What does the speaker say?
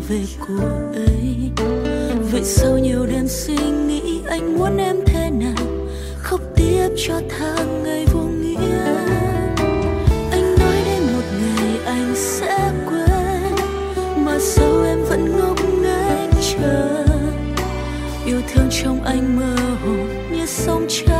về cô ấy. Vậy sau nhiều đêm suy nghĩ anh muốn em thế nào, khóc tiếp cho tháng ngày vô nghĩa. Anh nói đến một ngày anh sẽ quên, mà sao em vẫn ngốc nghếch chờ. Yêu thương trong anh mơ hồ như sóng chảy,